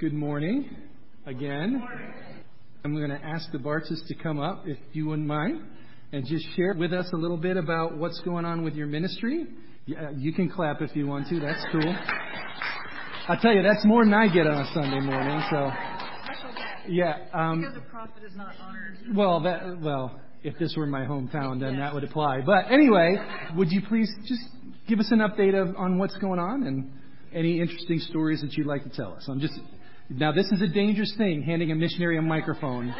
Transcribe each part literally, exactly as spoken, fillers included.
Good morning again. Good morning. I'm going to ask the Barches to come up, if you wouldn't mind, and just share with us a little bit about what's going on with your ministry. Yeah, you can clap if you want to. That's cool. I'll tell you, that's more than I get on a Sunday morning. So, yeah. Um, because a prophet is not honored. Well, that well, if this were my hometown, then yes, that would apply. But anyway, would you please just give us an update of, on what's going on and any interesting stories that you'd like to tell us? I'm just now. This is a dangerous thing, handing a missionary a microphone.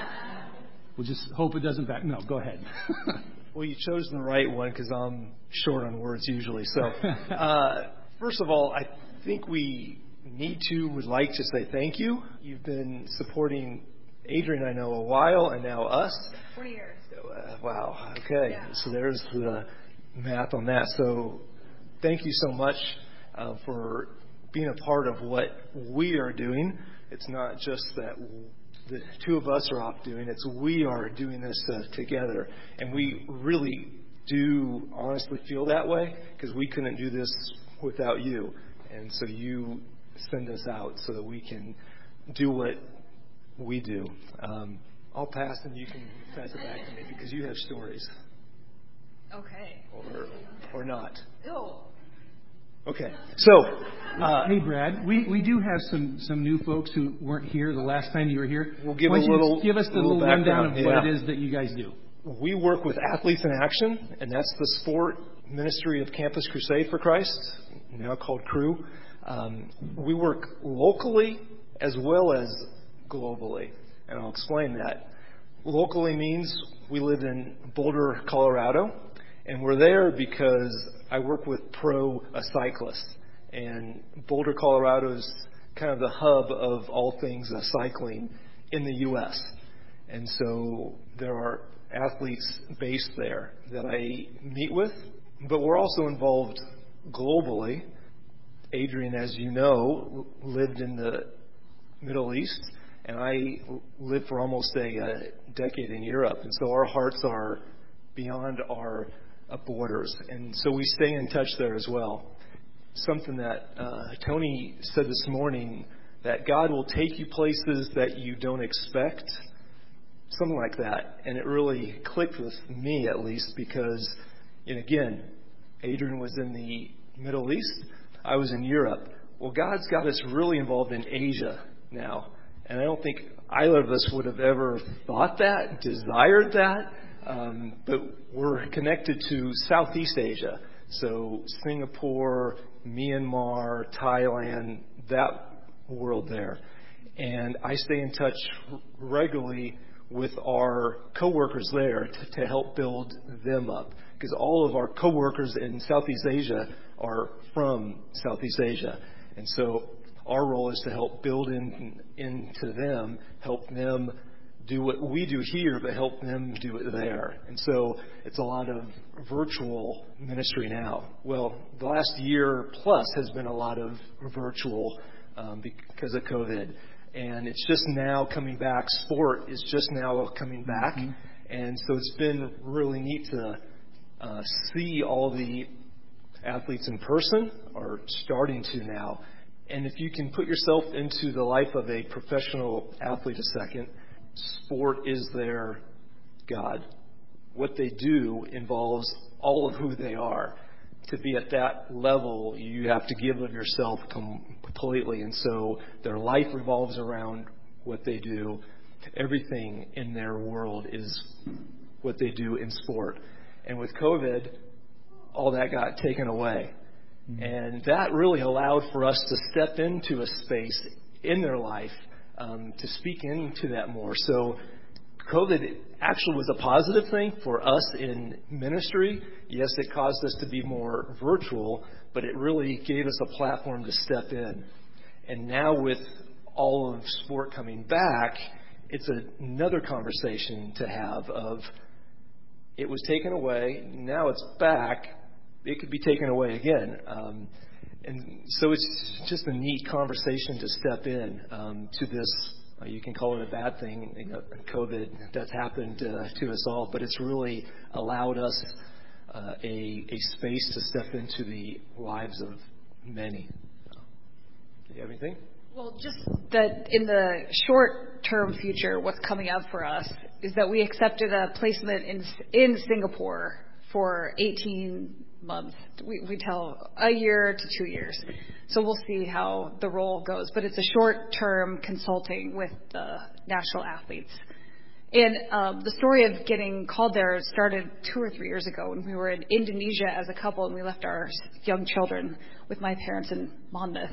We'll just hope it doesn't back. No, go ahead. Well, you chose the right one because I'm short on words usually. So, uh, first of all, I think we need to, would like to say thank you. You've been supporting Adrian, I know, a while, and now us. twenty years. Uh, wow. Okay. Yeah. So there's the math on that. So thank you so much uh, for being a part of what we are doing. It's not just that the two of us are off doing, it's we are doing this uh, together. And we really do honestly feel that way because we couldn't do this without you. And so you send us out so that we can do what we do. Um, I'll pass and you can pass it back to me because you have stories. Okay. Or or not. Oh. Okay. So, uh, hey, Brad, we, we do have some, some new folks who weren't here the last time you were here. We'll give Why a don't you little give us the little, little rundown of yeah. what it is that you guys do. We work with Athletes in Action, and that's the sport ministry of Campus Crusade for Christ, now called Crew. Um, we work locally as well as globally, and I'll explain that. Locally means we live in Boulder, Colorado, and we're there because I work with pro uh, cyclists, and Boulder, Colorado is kind of the hub of all things uh, cycling in the U S And so there are athletes based there that I meet with, but we're also involved globally. Adrian, as you know, lived in the Middle East, and I lived for almost a, a decade in Europe, and so our hearts are beyond our uh, borders, and so we stay in touch there as well. Something that uh, Tony said this morning, that God will take you places that you don't expect, something like that, and it really clicked with me at least because, and again, Adrian was in the Middle East, I was in Europe. Well, God's got us really involved in Asia now, and I don't think either of us would have ever thought that, desired that, um, but we're connected to Southeast Asia, so Singapore, Myanmar, Thailand, that world there. And I stay in touch regularly with our coworkers there to, to help build them up, because all of our coworkers in Southeast Asia are from Southeast Asia, and so our role is to help build in, into them, help them do what we do here, but help them do it there. And so it's a lot of virtual ministry now. Well, the last year plus has been a lot of virtual um, because of COVID. And it's just now coming back. Sport is just now coming back. Mm-hmm. And so it's been really neat to uh, see all the athletes in person, or starting to now. And if you can put yourself into the life of a professional athlete a second, sport is their God. What they do involves all of who they are. To be at that level, you have to give of yourself completely. And so their life revolves around what they do. Everything in their world is what they do in sport. And with COVID, all that got taken away. Mm-hmm. And that really allowed for us to step into a space in their life um, to speak into that more. So COVID actually was a positive thing for us in ministry. Yes, it caused us to be more virtual, but it really gave us a platform to step in. And now with all of sport coming back, it's another conversation to have of, it was taken away, now it's back, it could be taken away again. Um, and so it's just a neat conversation to step in um, to this. Uh, you can call it a bad thing, you know, COVID, that's happened uh, to us all, but it's really allowed us uh, a, a space to step into the lives of many. Do you have anything? Well, just that in the short-term future, what's coming up for us is that we accepted a placement in in Singapore for eighteen months. We, we tell a year to two years. So we'll see how the role goes. But it's a short-term consulting with the national athletes. And um, the story of getting called there started two or three years ago when we were in Indonesia as a couple and we left our young children with my parents in Monmouth.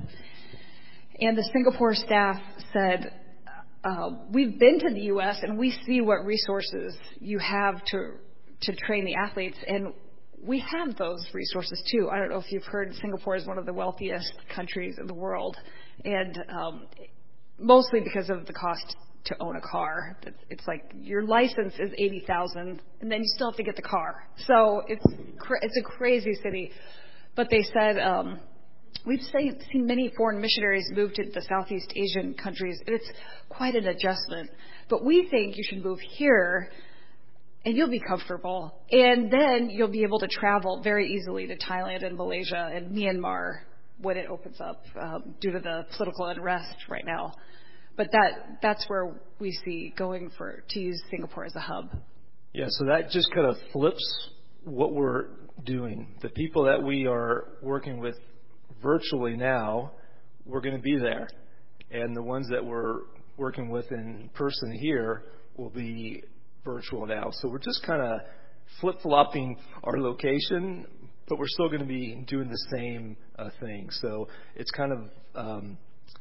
And the Singapore staff said, uh, we've been to the U S and we see what resources you have to to train the athletes. And we have those resources too. I don't know if you've heard Singapore is one of the wealthiest countries in the world. And um, mostly because of the cost to own a car. It's like your license is eighty thousand dollars and then you still have to get the car. So it's cra- it's a crazy city. But they said, um, we've say, seen many foreign missionaries move to the Southeast Asian countries. And it's quite an adjustment. But we think you should move here and you'll be comfortable. And then you'll be able to travel very easily to Thailand and Malaysia and Myanmar when it opens up um, due to the political unrest right now. But that that's where we see going for to use Singapore as a hub. Yeah, so that just kind of flips what we're doing. The people that we are working with virtually now, we're going to be there. And the ones that we're working with in person here will be virtual now. So we're just kind of flip-flopping our location, but we're still going to be doing the same uh, thing. So it's kind of... Um,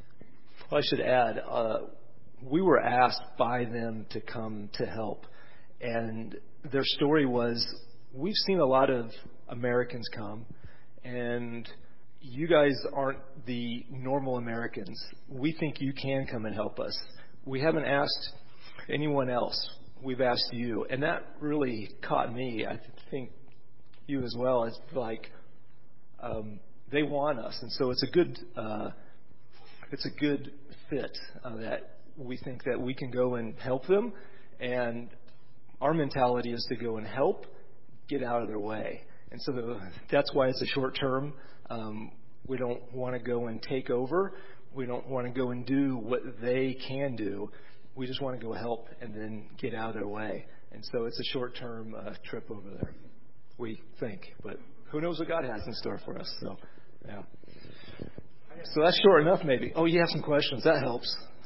I should add, uh, we were asked by them to come to help. And their story was, we've seen a lot of Americans come, and you guys aren't the normal Americans. We think you can come and help us. We haven't asked anyone else. We've asked you. And that really caught me. I think you as well. It's like um, they want us. And so it's a good... Uh, It's a good fit uh, that we think that we can go and help them, and our mentality is to go and help, get out of their way. And so the, that's why it's a short term. Um, we don't want to go and take over. We don't want to go and do what they can do. We just want to go help and then get out of their way. And so it's a short term uh, trip over there, we think. But who knows what God has in store for us. So, yeah. So that's short enough, maybe. Oh, you have some questions. That helps.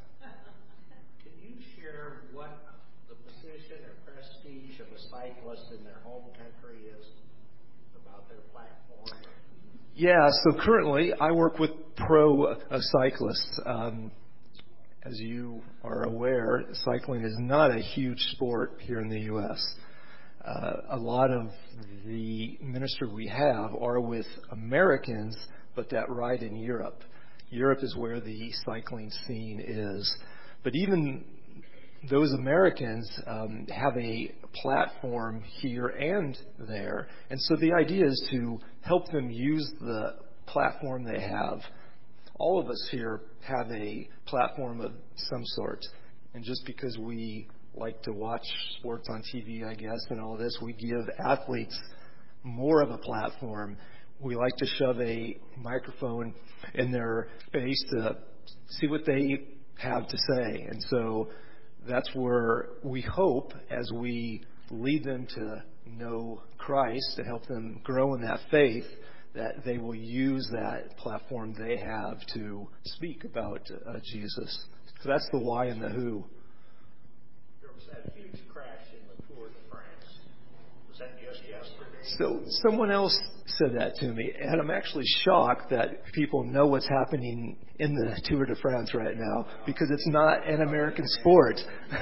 Can you share what the position or prestige of a cyclist in their home country is about their platform? Yeah, so currently I work with pro uh, cyclists. Um, as you are aware, cycling is not a huge sport here in the U S Uh, a lot of the ministry we have are with Americans, but that ride in Europe. Europe is where the cycling scene is. But even those Americans um, have a platform here and there. And so the idea is to help them use the platform they have. All of us here have a platform of some sort. And just because we like to watch sports on T V, I guess, and all this, we give athletes more of a platform. We like to shove a microphone in their face to see what they have to say. And so that's where we hope, as we lead them to know Christ, to help them grow in that faith, that they will use that platform they have to speak about uh, Jesus. So that's the why and the who. There was that huge crash in the Tour de France. Was that just yesterday? So someone else said that to me, and I'm actually shocked that people know what's happening in the Tour de France right now, because it's not an American sport.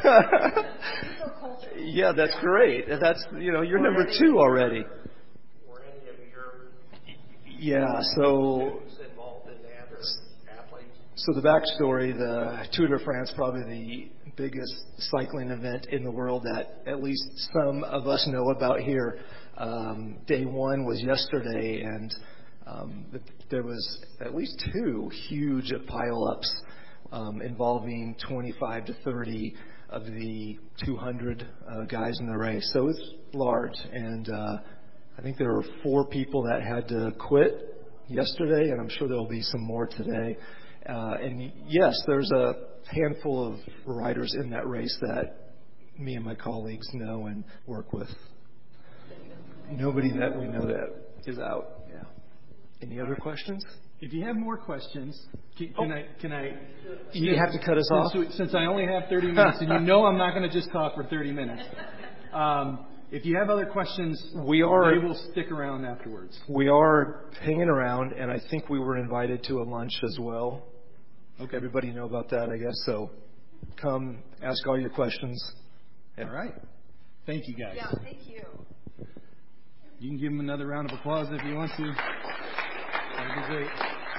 Yeah, that's great. That's, you know, you're number two already. Were any of your Yeah, so students involved in that, or athletes? so the backstory, the Tour de France, probably the biggest cycling event in the world that at least some of us know about here. Um, day one was yesterday, and um, the, there was at least two huge pile-ups um, involving twenty-five to thirty of the two hundred uh, guys in the race. So it's large, and uh, I think there were four people that had to quit yesterday, and I'm sure there will be some more today. Uh, and yes, there's a handful of riders in that race that me and my colleagues know and work with. Nobody that we know that is out. Yeah. Any other questions? If you have more questions, can, can Oh. I? Can I? You have to cut us off. Since, since I only have thirty minutes, and you know I'm not going to just talk for thirty minutes. Um, if you have other questions, we are. They will stick around afterwards. We are hanging around, and I think we were invited to a lunch as well. Okay. Everybody know about that, I guess. So come ask all your questions. All right. Thank you, guys. Yeah, thank you. You can give them another round of applause if you want to. That'd be great.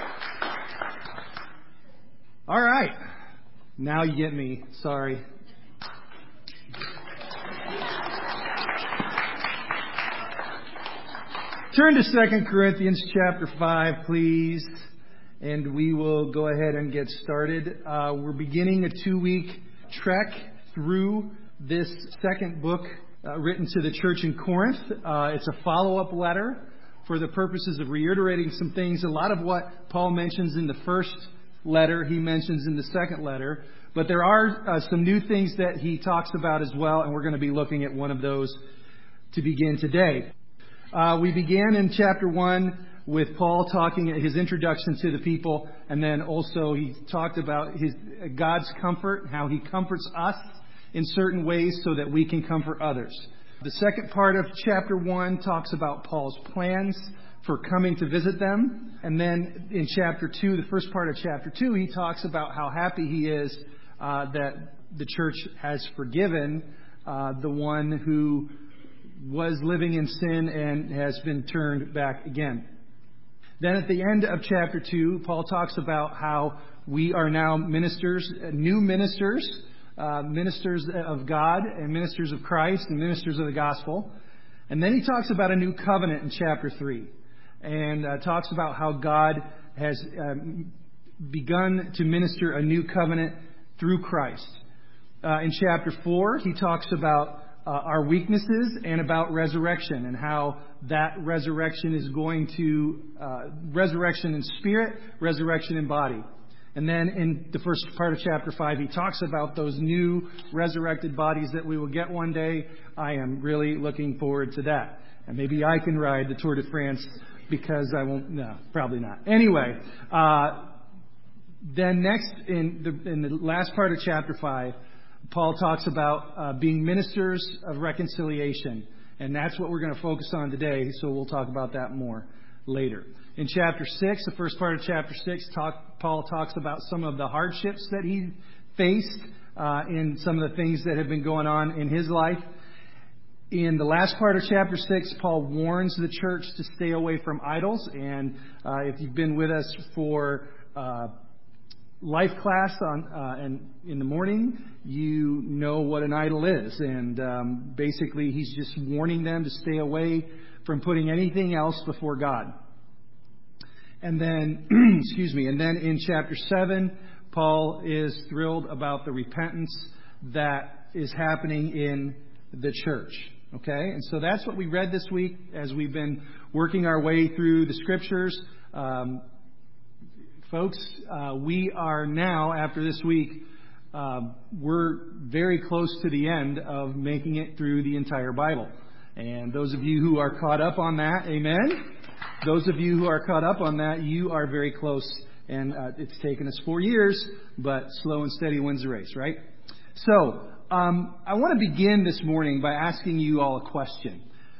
All right. Now you get me. Sorry. Turn to Second Corinthians chapter five, please. And we will go ahead and get started. Uh, we're beginning a two-week trek through this second book uh, written to the church in Corinth. Uh, it's a follow-up letter for the purposes of reiterating some things. A lot of what Paul mentions in the first letter, he mentions in the second letter. But there are uh, some new things that he talks about as well, and we're going to be looking at one of those to begin today. Uh, we began in chapter one with Paul talking at his introduction to the people, and then also he talked about his God's comfort, how he comforts us in certain ways so that we can comfort others. The second part of chapter one talks about Paul's plans for coming to visit them. And then in chapter two, the first part of chapter two, he talks about how happy he is uh, that the church has forgiven uh, the one who was living in sin and has been turned back again. Then at the end of chapter two, Paul talks about how we are now ministers, new ministers, uh, ministers of God and ministers of Christ and ministers of the gospel. And then he talks about a new covenant in chapter three and uh, talks about how God has um, begun to minister a new covenant through Christ. Uh, in chapter four, he talks about uh, our weaknesses and about resurrection and how that resurrection is going to, uh, resurrection in spirit, resurrection in body. And then in the first part of chapter five, he talks about those new resurrected bodies that we will get one day. I am really looking forward to that. And maybe I can ride the Tour de France because I won't, no, probably not. Anyway, uh, then next in the, in the last part of chapter five, Paul talks about uh, being ministers of reconciliation. And that's what we're going to focus on today, so we'll talk about that more later. In chapter six, the first part of chapter six, talk, Paul talks about some of the hardships that he faced uh, in some of the things that have been going on in his life. In the last part of chapter six, Paul warns the church to stay away from idols. And uh, if you've been with us for uh, life class on uh, and in the morning, you know what an idol is. And um, basically, he's just warning them to stay away from putting anything else before God. And then, excuse me, and then in chapter seven, Paul is thrilled about the repentance that is happening in the church. Okay? And so that's what we read this week as we've been working our way through the scriptures. Um, folks, uh, we are now, after this week, uh, we're very close to the end of making it through the entire Bible. And those of you who are caught up on that, amen? Those of you who are caught up on that, you are very close. And uh, it's taken us four years, but slow and steady wins the race, right? So, um, I want to begin this morning by asking you all a question.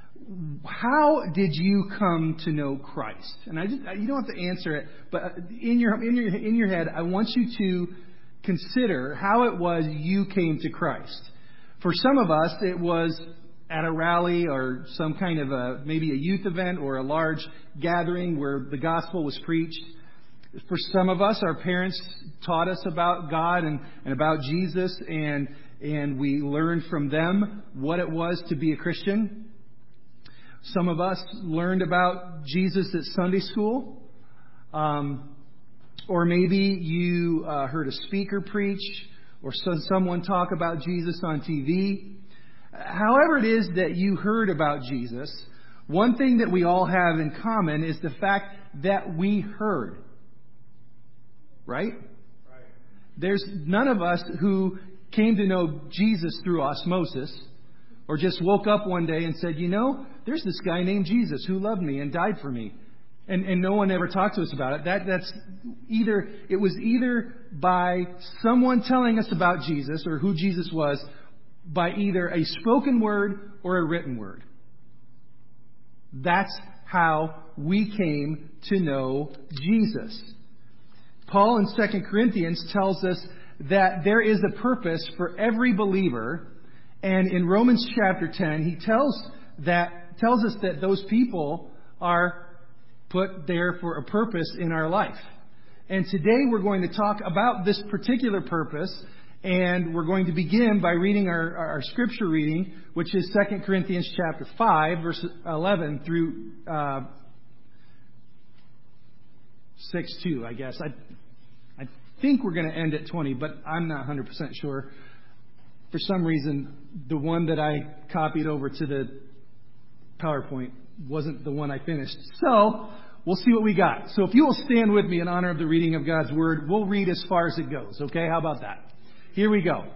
How did you come to know Christ? And I just, you don't have to answer it, but in your in your in your head, I want you to consider how it was you came to Christ. For some of us, it was at a rally or some kind of a maybe a youth event or a large gathering where the gospel was preached. For some of us, our parents taught us about God and, and about Jesus, and and we learned from them what it was to be a Christian. Some of us learned about Jesus at Sunday school. Um, or maybe you uh, heard a speaker preach or saw someone talk about Jesus on T V. However it is that you heard about Jesus, one thing that we all have in common is the fact that we heard. right? There's none of us who came to know Jesus through osmosis or just woke up one day and said, you know, there's this guy named Jesus who loved me and died for me. And, and no one ever talked to us about it. That, that's either, it was either by someone telling us about Jesus or who Jesus was by either a spoken word or a written word. That's how we came to know Jesus. Paul in Second Corinthians tells us that there is a purpose for every believer. And in Romans chapter ten, he tells that tells us that those people are put there for a purpose in our life. And today we're going to talk about this particular purpose. And we're going to begin by reading our, our scripture reading, which is Second Corinthians chapter five, verse eleven through uh, six two, I guess. I I think we're going to end at twenty, but I'm not one hundred percent sure. For some reason, the one that I copied over to the PowerPoint wasn't the one I finished. So we'll see what we got. So if you will stand with me in honor of the reading of God's Word, we'll read as far as it goes. Okay, how about that? Here we go.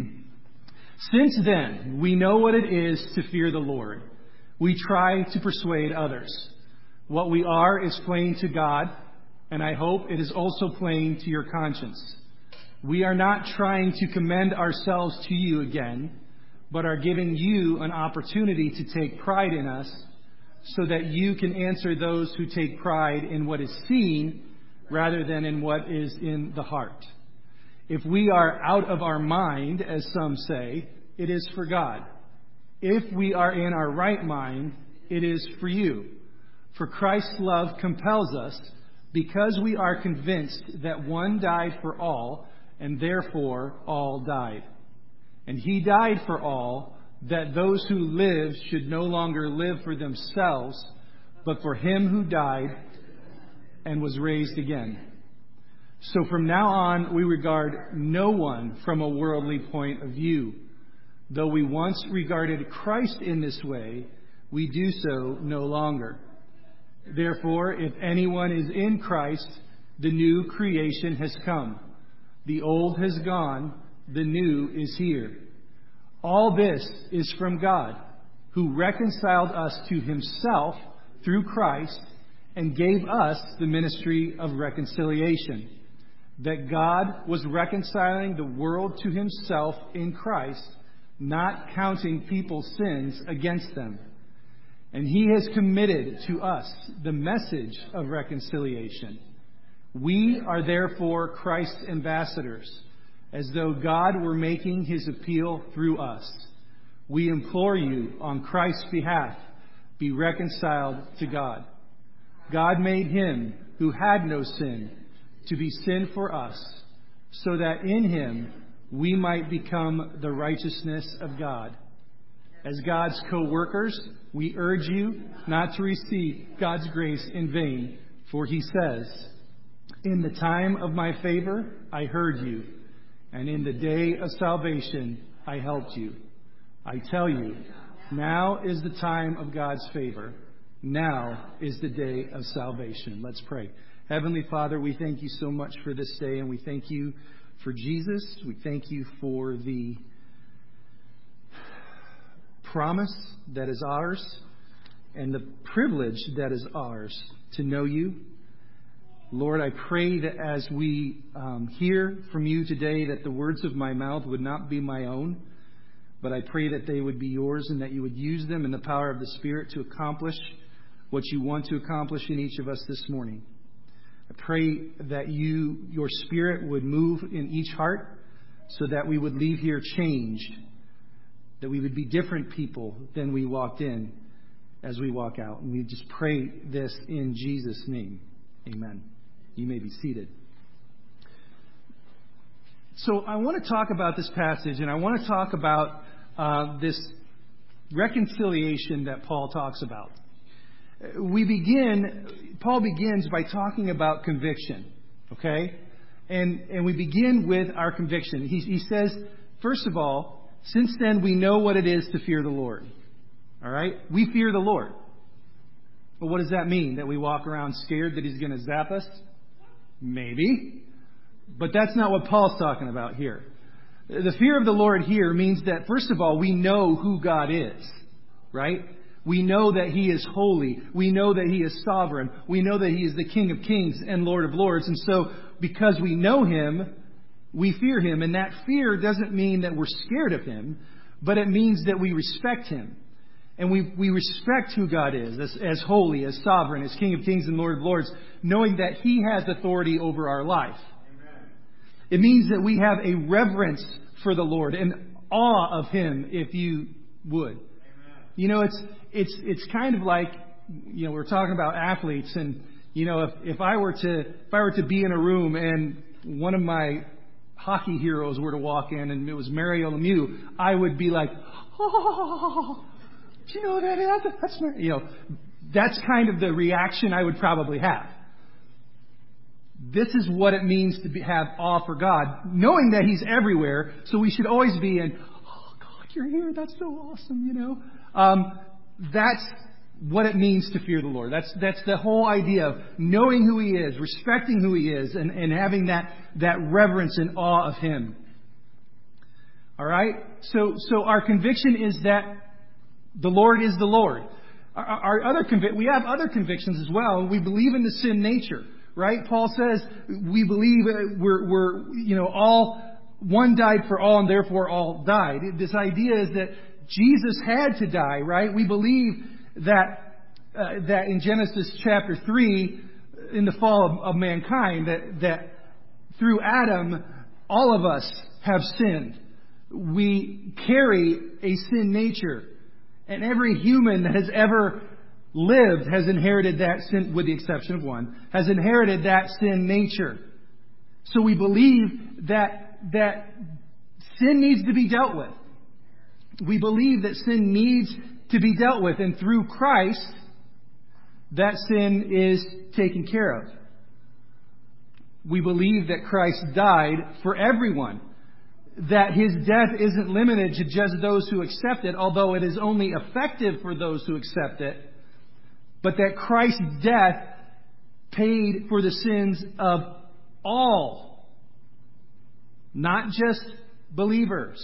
Since then, we know what it is to fear the Lord. We try to persuade others. What we are is plain to God, and I hope it is also plain to your conscience. We are not trying to commend ourselves to you again, but are giving you an opportunity to take pride in us so that you can answer those who take pride in what is seen rather than in what is in the heart. If we are out of our mind, as some say, it is for God. If we are in our right mind, it is for you. For Christ's love compels us, because we are convinced that one died for all, and therefore all died. And he died for all, that those who live should no longer live for themselves, but for him who died and was raised again. So from now on, we regard no one from a worldly point of view. Though we once regarded Christ in this way, we do so no longer. Therefore, if anyone is in Christ, the new creation has come. The old has gone, the new is here. All this is from God, who reconciled us to himself through Christ and gave us the ministry of reconciliation. That God was reconciling the world to himself in Christ, not counting people's sins against them. And he has committed to us the message of reconciliation. We are therefore Christ's ambassadors, as though God were making his appeal through us. We implore you on Christ's behalf, be reconciled to God. God made him who had no sin to be sin for us, so that in him we might become the righteousness of God. As God's co-workers, we urge you not to receive God's grace in vain, for he says, in the time of my favor I heard you, and in the day of salvation I helped you. I tell you, now is the time of God's favor. Now is the day of salvation. Let's pray. Heavenly Father, we thank you so much for this day, and we thank you for Jesus. We thank you for the promise that is ours and the privilege that is ours to know you. Lord, I pray that as we um, hear from you today, that the words of my mouth would not be my own, but I pray that they would be yours and that you would use them in the power of the Spirit to accomplish what you want to accomplish in each of us this morning. I pray that you, your Spirit would move in each heart so that we would leave here changed, that we would be different people than we walked in as we walk out. And we just pray this in Jesus' name. Amen. You may be seated. So I want to talk about this passage, and I want to talk about uh, this reconciliation that Paul talks about. We begin, Paul begins by talking about conviction, okay? And and we begin with our conviction. He, he says, first of all, since then we know what it is to fear the Lord. All right? We fear the Lord. Well, what does that mean? That we walk around scared that he's going to zap us? Maybe. But that's not what Paul's talking about here. The fear of the Lord here means that, first of all, we know who God is, right? We know that He is holy. We know that He is sovereign. We know that He is the King of kings and Lord of lords. And so, because we know Him, we fear Him. And that fear doesn't mean that we're scared of Him, but it means that we respect Him. And we, we respect who God is as, as holy, as sovereign, as King of kings and Lord of lords, knowing that He has authority over our life. It means that we have a reverence for the Lord, an awe of Him, if you would. Amen. You know, it's it's it's kind of like, you know, we're talking about athletes, and you know, if if I were to if I were to be in a room and one of my hockey heroes were to walk in and it was Mario Lemieux, I would be like, oh, do you know who that is? That's Mario. You know, that's kind of the reaction I would probably have. This is what it means to be, have awe for God, knowing that He's everywhere. So we should always be in, oh God, You're here. That's so awesome, you know. Um, that's what it means to fear the Lord. That's that's the whole idea of knowing who He is, respecting who He is, and, and having that that reverence and awe of Him. All right. So so our conviction is that the Lord is the Lord. Our, our other convic- we have other convictions as well. We believe in the sin nature. Right? Paul says we believe we're, we're, you know, all, one died for all and therefore all died. This idea is that Jesus had to die, right? We believe that, uh, that in Genesis chapter three, in the fall of, of mankind, that, that through Adam, all of us have sinned. We carry a sin nature. And every human that has ever lived has inherited that sin, with the exception of one, has inherited that sin nature. So we believe that that sin needs to be dealt with. We believe that sin needs to be dealt with, and through Christ, that sin is taken care of. We believe that Christ died for everyone, that His death isn't limited to just those who accept it, although it is only effective for those who accept it. But that Christ's death paid for the sins of all, not just believers.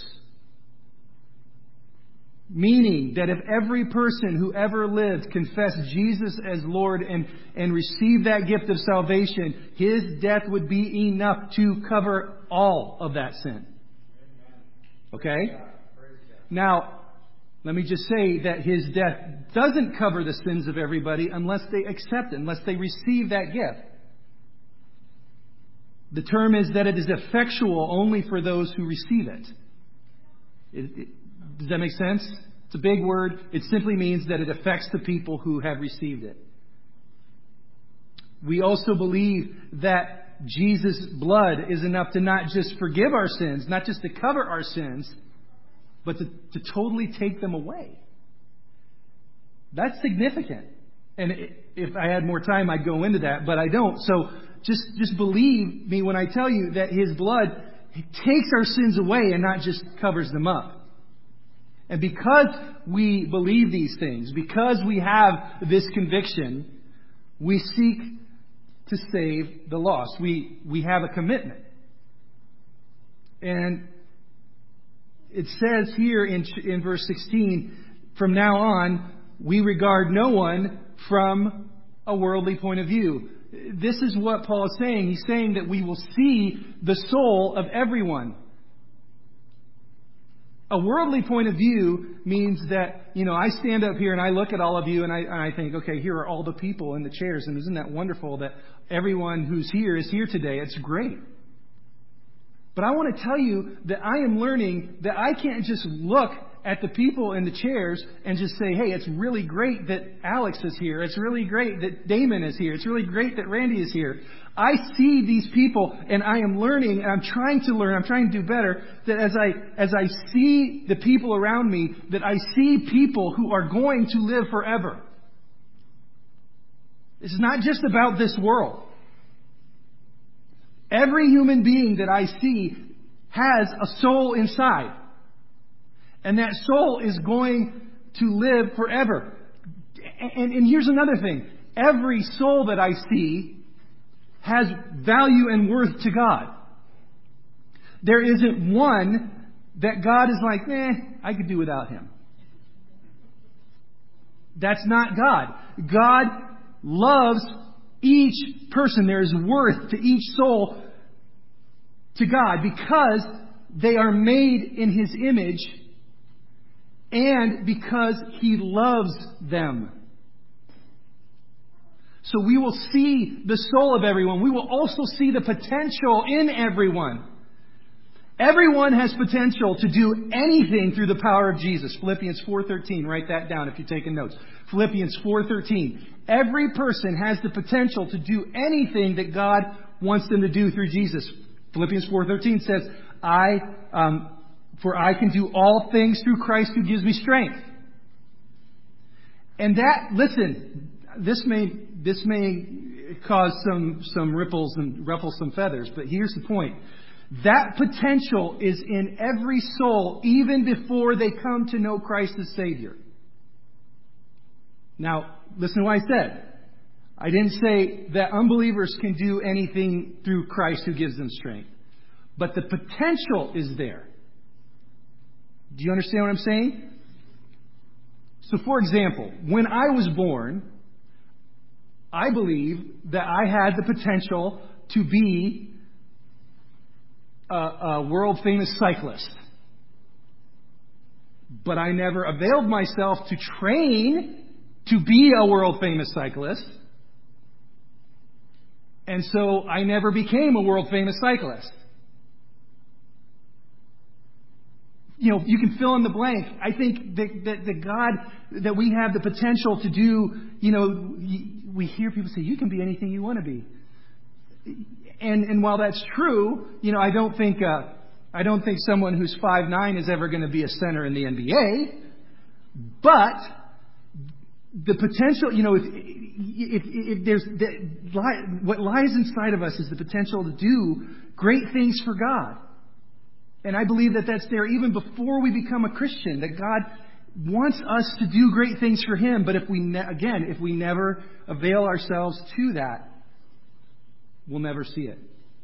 Meaning that if every person who ever lived confessed Jesus as Lord and, and received that gift of salvation, His death would be enough to cover all of that sin. Okay? Now, let me just say that His death doesn't cover the sins of everybody unless they accept it, unless they receive that gift. The term is that it is effectual only for those who receive it. It, it. Does that make sense? It's a big word. It simply means that it affects the people who have received it. We also believe that Jesus' blood is enough to not just forgive our sins, not just to cover our sins, but to, to totally take them away. That's significant. And if I had more time, I'd go into that, but I don't. So just, just believe me when I tell you that His blood takes our sins away and not just covers them up. And because we believe these things, because we have this conviction, we seek to save the lost. We, we have a commitment. And it says here in, in verse sixteen, from now on, we regard no one from a worldly point of view. This is what Paul is saying. He's saying that we will see the soul of everyone. A worldly point of view means that, you know, I stand up here and I look at all of you and I, and I think, okay, here are all the people in the chairs. And isn't that wonderful that everyone who's here is here today? It's great. But I want to tell you that I am learning that I can't just look at the people in the chairs and just say, hey, it's really great that Alex is here. It's really great that Damon is here. It's really great that Randy is here. I see these people and I am learning and I'm trying to learn. I'm trying to do better. That as I, as I see the people around me, that I see people who are going to live forever. It's not just about this world. Every human being that I see has a soul inside. And that soul is going to live forever. And, and here's another thing. Every soul that I see has value and worth to God. There isn't one that God is like, eh, I could do without him. That's not God. God loves each person. There is worth to each soul to God because they are made in His image and because He loves them. So we will see the soul of everyone. We will also see the potential in everyone. Everyone has potential to do anything through the power of Jesus. Philippians four thirteen. Write that down if you're taking notes. Philippians four thirteen. Every person has the potential to do anything that God wants them to do through Jesus. Philippians four thirteen says, I, um, for I can do all things through Christ who gives me strength. And that, listen, this may, this may cause some, some ripples and ruffle some feathers, but here's the point. That potential is in every soul even before they come to know Christ as Savior. Now, listen to what I said. I didn't say that unbelievers can do anything through Christ who gives them strength. But the potential is there. Do you understand what I'm saying? So, for example, when I was born, I believe that I had the potential to be a, a world-famous cyclist. But I never availed myself to train to be a world-famous cyclist. And so I never became a world-famous cyclist. You know, you can fill in the blank. I think that, that, that God, that we have the potential to do, you know, we hear people say, you can be anything you want to be. And, and while that's true, you know, I don't think, uh, I don't think someone who's five nine is ever going to be a center in the N B A. But the potential, you know, if, if, if there's, the, what lies inside of us is the potential to do great things for God. And I believe that that's there even before we become a Christian, that God wants us to do great things for Him. But if we, ne- again, if we never avail ourselves to that, we'll never see it.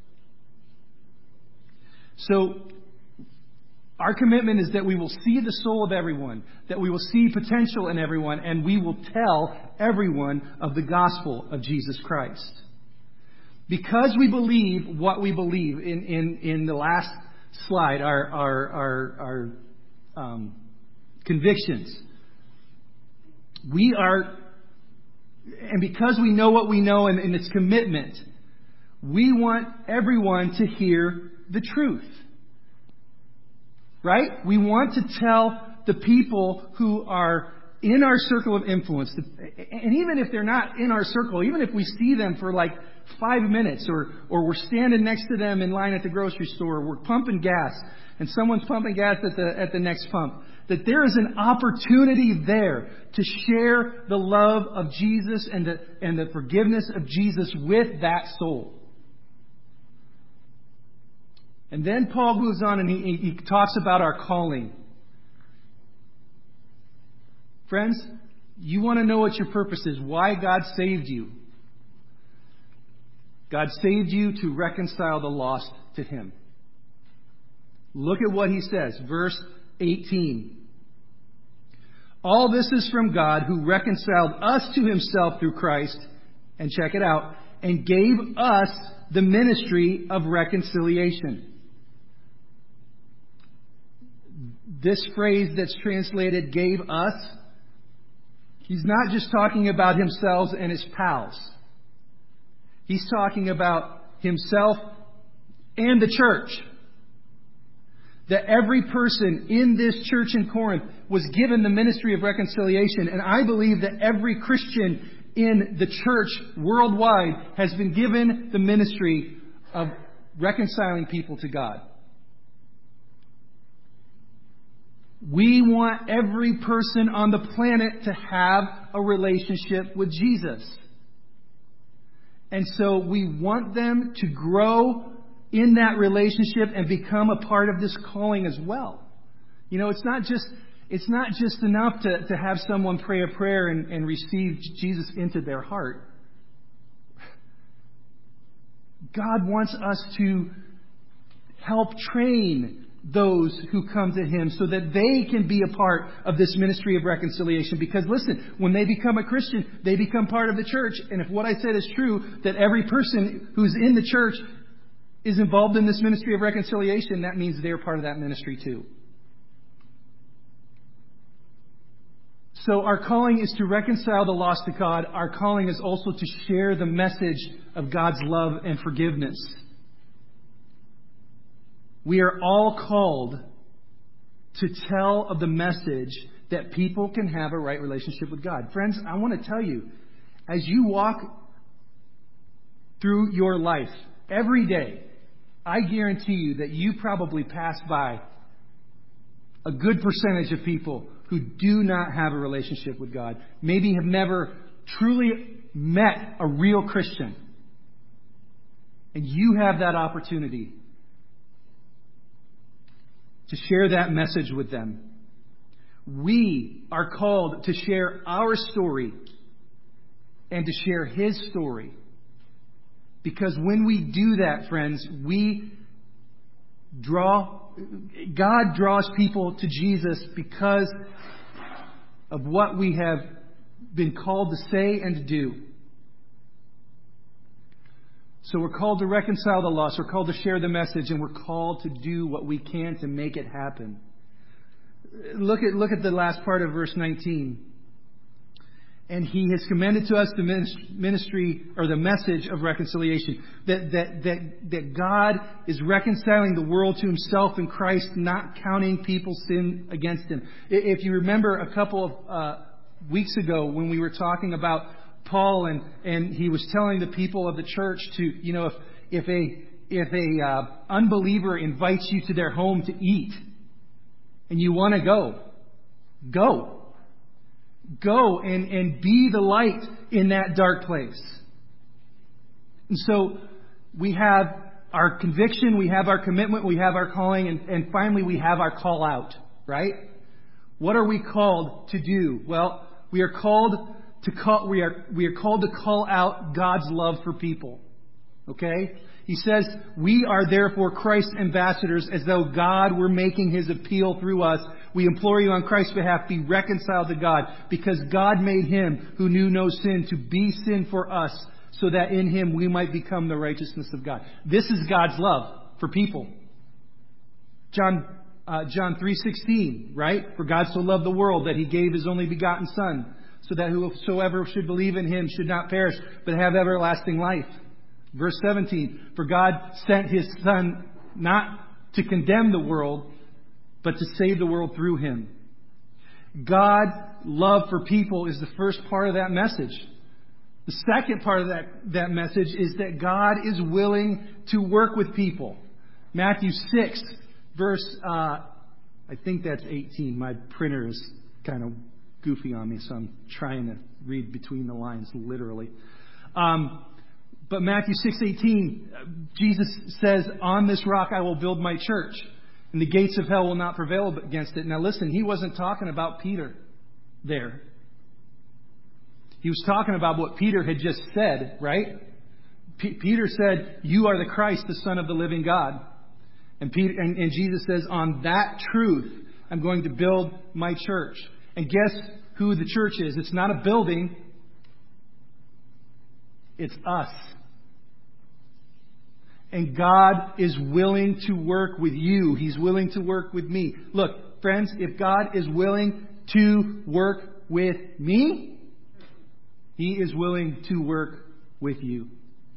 So, our commitment is that we will see the soul of everyone, that we will see potential in everyone, and we will tell everyone of the gospel of Jesus Christ. Because we believe what we believe in, in, in the last slide, our, our, our, our um, convictions. We are, and because we know what we know and, and its commitment, we want everyone to hear the truth. Right? We want to tell the people who are in our circle of influence, and even if they're not in our circle, even if we see them for like five minutes, or or we're standing next to them in line at the grocery store, or we're pumping gas, and someone's pumping gas at the at the next pump, that there is an opportunity there to share the love of Jesus and the and the forgiveness of Jesus with that soul. And then Paul moves on and he, he talks about our calling. Friends, you want to know what your purpose is, why God saved you. God saved you to reconcile the lost to Him. Look at what he says, verse eighteen. All this is from God who reconciled us to Himself through Christ, and check it out, and gave us the ministry of reconciliation. This phrase that's translated gave us, he's not just talking about himself and his pals. He's talking about himself and the church. That every person in this church in Corinth was given the ministry of reconciliation. And I believe that every Christian in the church worldwide has been given the ministry of reconciling people to God. We want every person on the planet to have a relationship with Jesus. And so we want them to grow in that relationship and become a part of this calling as well. You know, it's not just it's not just enough to, to have someone pray a prayer and, and receive Jesus into their heart. God wants us to help train those who come to Him so that they can be a part of this ministry of reconciliation. Because listen, when they become a Christian, they become part of the church. And if what I said is true, that every person who's in the church is involved in this ministry of reconciliation, that means they're part of that ministry too. So our calling is to reconcile the lost to God. Our calling is also to share the message of God's love and forgiveness. We are all called to tell of the message that people can have a right relationship with God. Friends, I want to tell you, as you walk through your life every day, I guarantee you that you probably pass by a good percentage of people who do not have a relationship with God, maybe have never truly met a real Christian. And you have that opportunity to share that message with them. We are called to share our story and to share His story. Because when we do that, friends, we draw, God draws people to Jesus because of what we have been called to say and to do. So we're called to reconcile the lost, we're called to share the message, and we're called to do what we can to make it happen. Look at, look at the last part of verse nineteen. And He has commended to us the ministry or the message of reconciliation. That, that, that, that God is reconciling the world to Himself in Christ, not counting people's sin against Him. If you remember a couple of uh, weeks ago when we were talking about Paul and, and he was telling the people of the church to, you know, if, if a, if a uh, unbeliever invites you to their home to eat and you want to go, go. Go and, and be the light in that dark place. And so we have our conviction, we have our commitment, we have our calling, and, and finally we have our call out, right? What are we called to do? Well, we are called to call, we are, we are called to call out God's love for people. Okay? He says, we are therefore Christ's ambassadors, as though God were making His appeal through us. We implore you on Christ's behalf, be reconciled to God, because God made Him who knew no sin to be sin for us, so that in Him we might become the righteousness of God. This is God's love for people. John uh, John three sixteen, right? For God so loved the world that He gave His only begotten Son, so that whosoever should believe in Him should not perish, but have everlasting life. Verse seventeen, for God sent His Son not to condemn the world, but to save the world through Him. God's love for people is the first part of that message. The second part of that, that message is that God is willing to work with people. Matthew six, verse, uh, I think that's eighteen. My printer is kind of goofy on me, so I'm trying to read between the lines literally. Um, but Matthew six eighteen, Jesus says, on this rock I will build my church, and the gates of hell will not prevail against it. Now listen, He wasn't talking about Peter there. He was talking about what Peter had just said, right? P- Peter said, you are the Christ, the Son of the living God. And, Peter, and, and Jesus says, on that truth, I'm going to build my church. And guess who the church is? It's not a building. It's us. And God is willing to work with you. He's willing to work with me. Look, friends, if God is willing to work with me, He is willing to work with you.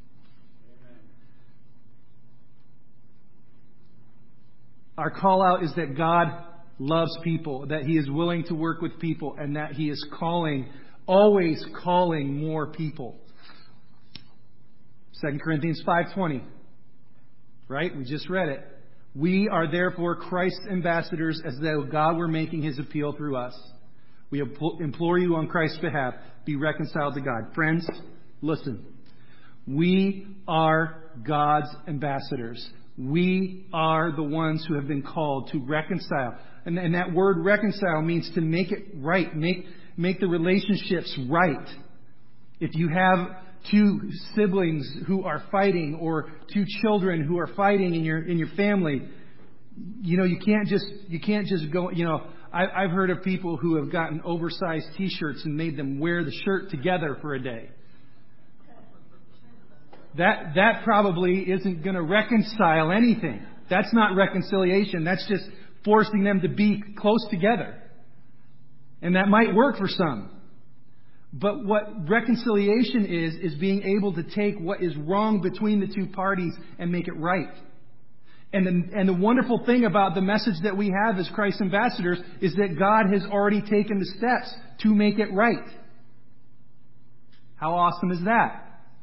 Our call out is that God loves people, that He is willing to work with people, and that He is calling, always calling more people. Second Corinthians five twenty. Right? We just read it. We are therefore Christ's ambassadors, as though God were making His appeal through us. We implore you on Christ's behalf, be reconciled to God. Friends, listen. We are God's ambassadors. We are the ones who have been called to reconcile. And, and that word reconcile means to make it right. Make, make the relationships right. If you have two siblings who are fighting or two children who are fighting in your in your family, you know, you can't just you can't just go, you know, I, I've heard of people who have gotten oversized T-shirts and made them wear the shirt together for a day. That that probably isn't going to reconcile anything. That's not reconciliation. That's just forcing them to be close together. And that might work for some. But what reconciliation is, is being able to take what is wrong between the two parties and make it right. And the, and the wonderful thing about the message that we have as Christ's ambassadors is that God has already taken the steps to make it right. How awesome is that?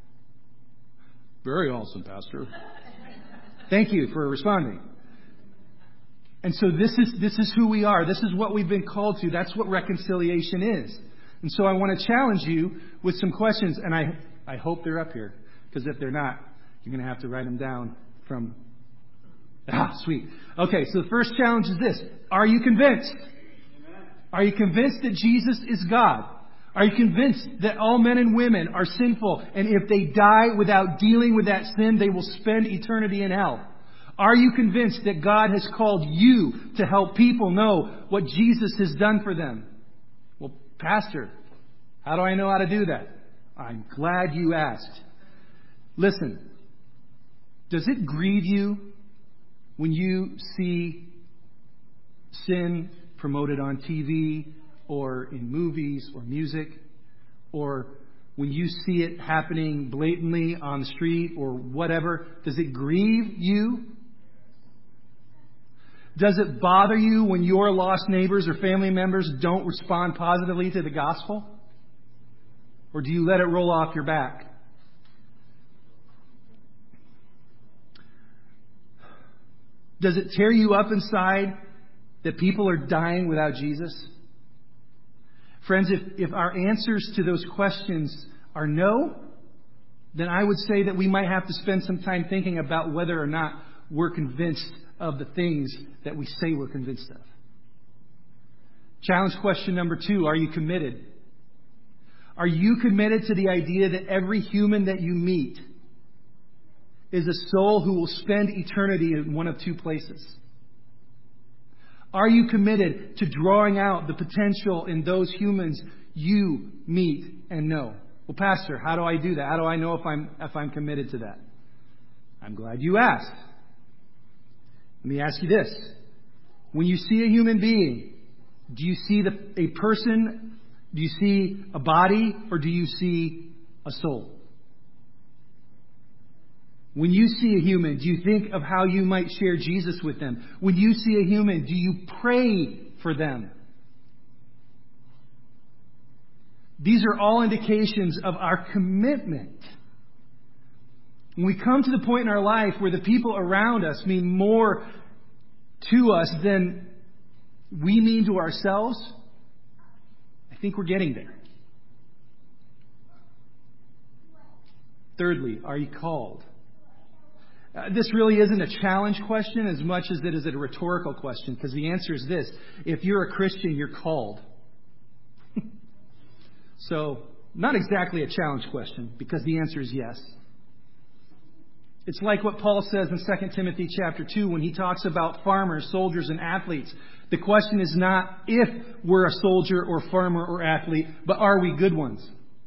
Very awesome, Pastor. Thank you for responding. And so this is this is who we are. This is what we've been called to. That's what reconciliation is. And so I want to challenge you with some questions. And I, I hope they're up here. Because if they're not, you're going to have to write them down from... Ah, sweet. Okay, so the first challenge is this. Are you convinced? Are you convinced that Jesus is God? Are you convinced that all men and women are sinful, and if they die without dealing with that sin, they will spend eternity in hell? Are you convinced that God has called you to help people know what Jesus has done for them? Well, Pastor, how do I know how to do that? I'm glad you asked. Listen, does it grieve you when you see sin promoted on T V or in movies or music, or when you see it happening blatantly on the street or whatever? Does it grieve you? Does it bother you when your lost neighbors or family members don't respond positively to the gospel? Or do you let it roll off your back? Does it tear you up inside that people are dying without Jesus? Friends, if, if our answers to those questions are no, then I would say that we might have to spend some time thinking about whether or not we're convinced of the things that we say we're convinced of. Challenge question number two, are you committed? Are you committed to the idea that every human that you meet is a soul who will spend eternity in one of two places? Are you committed to drawing out the potential in those humans you meet and know? Well, Pastor, how do I do that? How do I know if I'm if I'm committed to that? I'm glad you asked. Let me ask you this. When you see a human being, do you see the, a person, do you see a body, or do you see a soul? When you see a human, do you think of how you might share Jesus with them? When you see a human, do you pray for them? These are all indications of our commitment. When we come to the point in our life where the people around us mean more to us than we mean to ourselves, I think we're getting there. Thirdly, are you called? Uh, this really isn't a challenge question as much as it is a rhetorical question, because the answer is this. If you're a Christian, you're called. So, not exactly a challenge question, because the answer is yes. It's like what Paul says in Second Timothy chapter two when he talks about farmers, soldiers, and athletes. The question is not if we're a soldier or farmer or athlete, but are we good ones?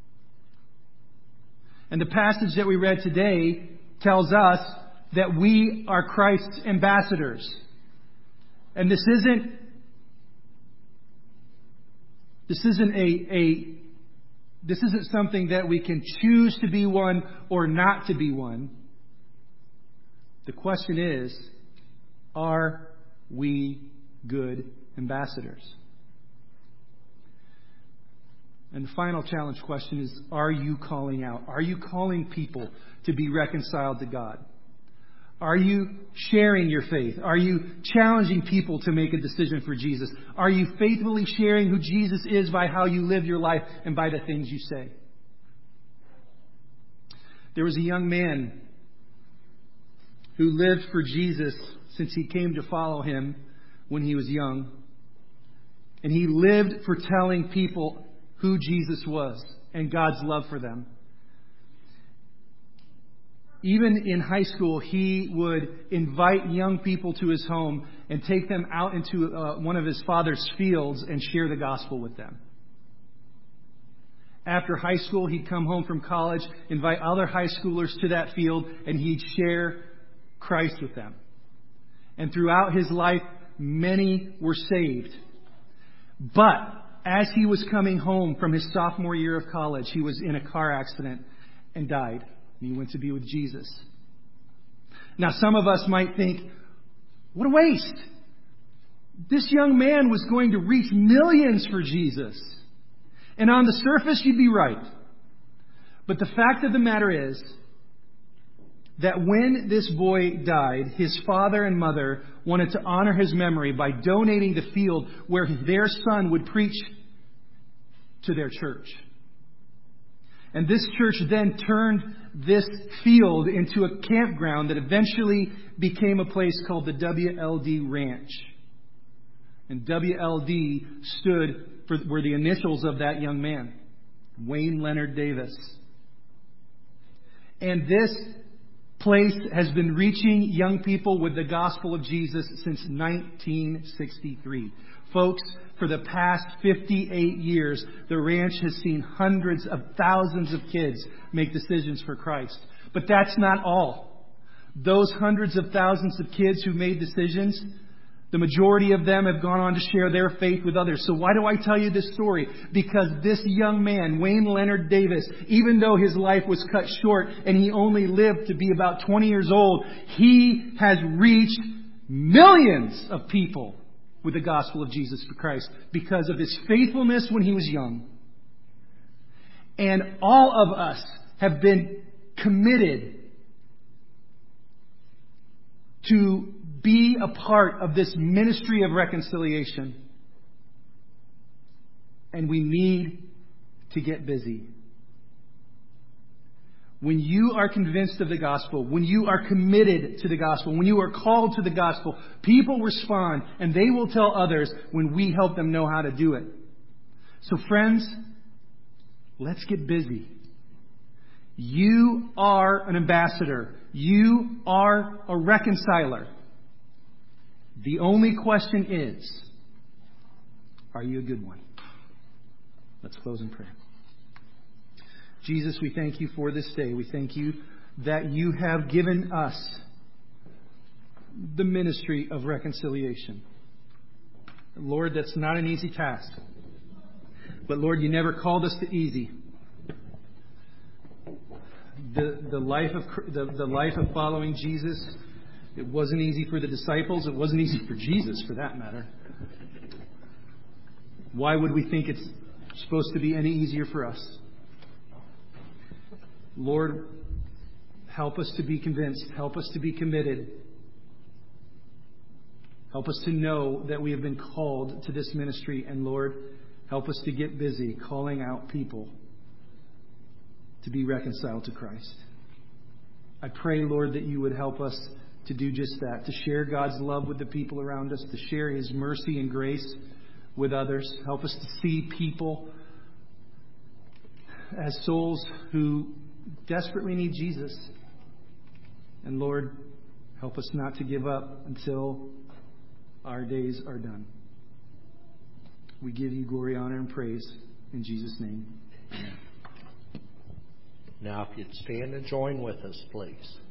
And the passage that we read today tells us that we are Christ's ambassadors. And this isn't this isn't a, a this isn't something that we can choose to be one or not to be one. The question is, are we good ambassadors? And the final challenge question is, are you calling out? Are you calling people to be reconciled to God? Are you sharing your faith? Are you challenging people to make a decision for Jesus? Are you faithfully sharing who Jesus is by how you live your life and by the things you say? There was a young man who lived for Jesus since he came to follow him when he was young. And he lived for telling people who Jesus was and God's love for them. Even in high school, he would invite young people to his home and take them out into uh, one of his father's fields and share the gospel with them. After high school, he'd come home from college, invite other high schoolers to that field, and he'd share Christ with them. And throughout his life, many were saved. But as he was coming home from his sophomore year of college, he was in a car accident and died. And he went to be with Jesus. Now, some of us might think, what a waste. This young man was going to reach millions for Jesus. And on the surface, you'd be right. But the fact of the matter is that when this boy died, his father and mother wanted to honor his memory by donating the field where their son would preach to their church. And this church then turned this field into a campground that eventually became a place called the W L D Ranch. And W L D stood for were the initials of that young man, Wayne Leonard Davis. And this place has been reaching young people with the gospel of Jesus since nineteen sixty-three. Folks, for the past fifty-eight years, the ranch has seen hundreds of thousands of kids make decisions for Christ. But that's not all. Those hundreds of thousands of kids who made decisions, the majority of them have gone on to share their faith with others. So why do I tell you this story? Because this young man, Wayne Leonard Davis, even though his life was cut short and he only lived to be about twenty years old, he has reached millions of people with the gospel of Jesus Christ because of his faithfulness when he was young. And all of us have been committed to be a part of this ministry of reconciliation. And we need to get busy. When you are convinced of the gospel, when you are committed to the gospel, when you are called to the gospel, people respond and they will tell others when we help them know how to do it. So friends, let's get busy. You are an ambassador. You are a reconciler. The only question is, are you a good one? Let's close in prayer. Jesus, we thank you for this day. We thank you that you have given us the ministry of reconciliation. Lord, that's not an easy task. But Lord, you never called us to easy. The, the, life of, the, the life of following Jesus, it wasn't easy for the disciples. It wasn't easy for Jesus, for that matter. Why would we think it's supposed to be any easier for us? Lord, help us to be convinced. Help us to be committed. Help us to know that we have been called to this ministry. And Lord, help us to get busy calling out people to be reconciled to Christ. I pray, Lord, that you would help us to do just that, to share God's love with the people around us, to share His mercy and grace with others. Help us to see people as souls who desperately need Jesus. And Lord, help us not to give up until our days are done. We give you glory, honor, and praise in Jesus' name. Amen. Now, if you'd stand and join with us, please.